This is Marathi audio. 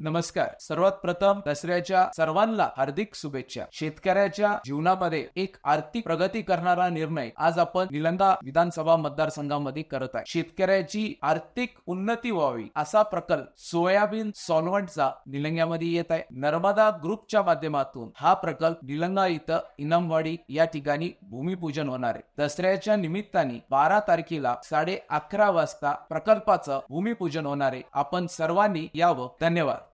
नमस्कार. सर्वात प्रथम दसऱ्याच्या सर्वांना हार्दिक शुभेच्छा. शेतकऱ्याच्या जीवनामध्ये एक आर्थिक प्रगती करणारा निर्णय आज आपण निलंगा विधानसभा मतदारसंघामध्ये करत आहे. शेतकऱ्याची आर्थिक उन्नती व्हावी असा प्रकल्प सोयाबीन सॉल्व्हंटचा निलंग्यामध्ये येत आहे. नर्मदा ग्रुपच्या माध्यमातून हा प्रकल्प निलंगा इथं इनामवाडी या ठिकाणी भूमिपूजन होणार आहे. दसऱ्याच्या निमित्ताने 12 तारखेला 11:30 वाजता प्रकल्पाचं भूमिपूजन होणार आहे. आपण सर्वांनी यावं. धन्यवाद.